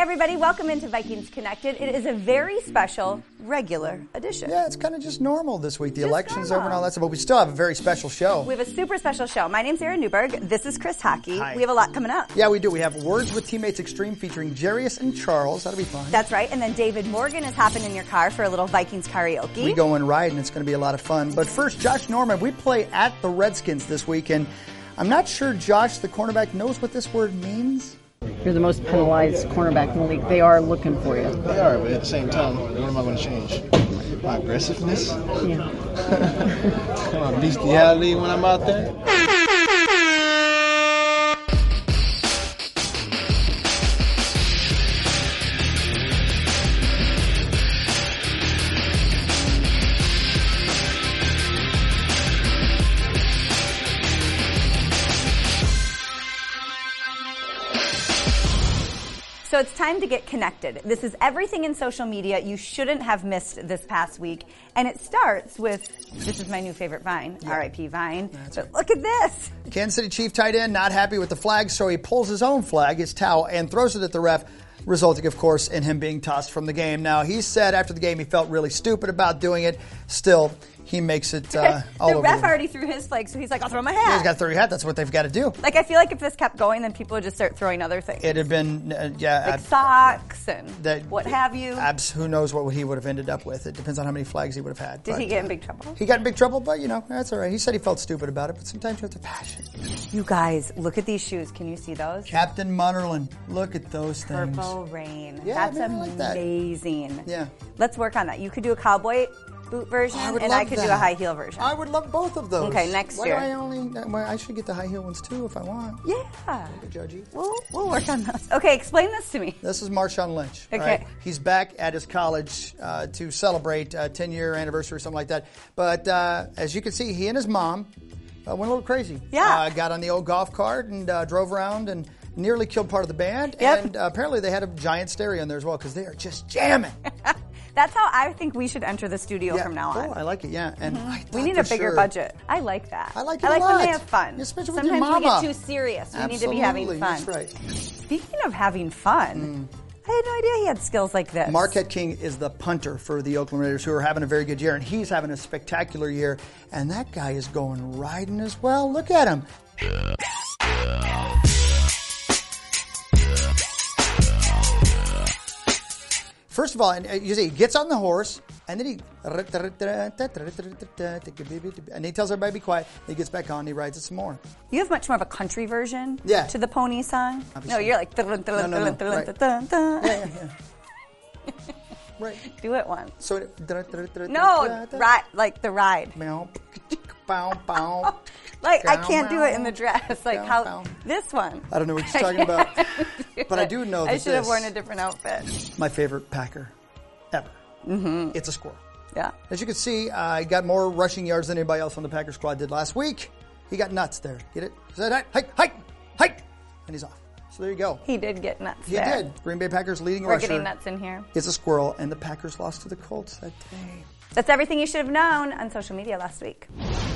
everybody, welcome into Vikings Connected. It is a very special, regular edition. Yeah, it's kind of just normal this week. The election's over and all that stuff, but we still have a very special show. We have a super special show. My name's Erin Newberg. This is Chris Hockey. Hi. We have a lot coming up. Yeah, we do. We have Words with Teammates Extreme featuring Jarius and Charles. That'll be fun. That's right. And then David Morgan is hopping in your car for a little Vikings karaoke. We go and ride, and it's going to be a lot of fun. But first, Josh Norman, we play at the Redskins this week, and I'm not sure Josh, the cornerback, knows what this word means. You're the most penalized cornerback in the league. They are looking for you. They are, but at the same time, what am I going to change? My aggressiveness? Yeah. My bestiality when I'm out there? So it's time to get connected. This is everything in social media you shouldn't have missed this past week. And it starts with, this is my new favorite Vine, R.I.P. Vine. But look at this. Kansas City Chief tight end not happy with the flag, so he pulls his own flag, his towel, and throws it at the ref, resulting, of course, in him being tossed from the game. Now, he said after the game he felt really stupid about doing it. Still, he makes it all over. The ref already threw his flag, so he's like, I'll throw my hat. Yeah, he's got to throw your hat. That's what they've got to do. Like, I feel like if this kept going, then people would just start throwing other things. It had been, like socks and what have you. Who knows what he would have ended up with. It depends on how many flags he would have had. Did he get in big trouble? He got in big trouble, but, that's all right. He said he felt stupid about it, but sometimes you have to passion. You guys, look at these shoes. Can you see those? Captain Munnerlin. Look at those things. Purple Rain. Yeah, that's Like amazing. that. Yeah. Let's work on that. You could do a cowboy boot version, and I could do a high heel version. I would love both of those. Okay, next year. I should get the high heel ones too if I want. Yeah. Judgy. We'll work on those. Okay, explain this to me. This is Marshawn Lynch. Okay. Right? He's back at his college to celebrate a 10-year anniversary or something like that. But as you can see, he and his mom went a little crazy. Yeah. Got on the old golf cart and drove around and nearly killed part of the band. Yep. And apparently they had a giant stereo in there as well because they are just jamming. That's how I think we should enter the studio from now on. Oh, I like it, yeah. And we need a bigger budget. I like that. I like it a lot. when they have fun. Especially with Sometimes your mama. we get too serious. We Absolutely. need to be having fun. That's right. Speaking of having fun, I had no idea he had skills like this. Marquette King is the punter for the Oakland Raiders, who are having a very good year, and he's having a spectacular year. And that guy is going riding as well. Look at him. First of all, you see, he gets on the horse, and then he tells everybody to be quiet. He gets back on, and he rides it some more. You have much more of a country version to the pony song. Obviously. No, you're like... Yeah. Right. Do it once. So, No, like the ride. Like, I can't do it in the dress. Like, how... This one. I don't know what you're talking about. But I do know that I should have worn a different outfit. My favorite Packer ever. Mm-hmm. It's a squirrel. Yeah. As you can see, he got more rushing yards than anybody else on the Packer squad did last week. He got nuts there. Get it? He said, hike, and he's off. So there you go. He did get nuts He there. did. Green Bay Packers leading We're rusher. getting nuts in here. It's a squirrel, and the Packers lost to the Colts that day. That's everything you should have known on social media last week.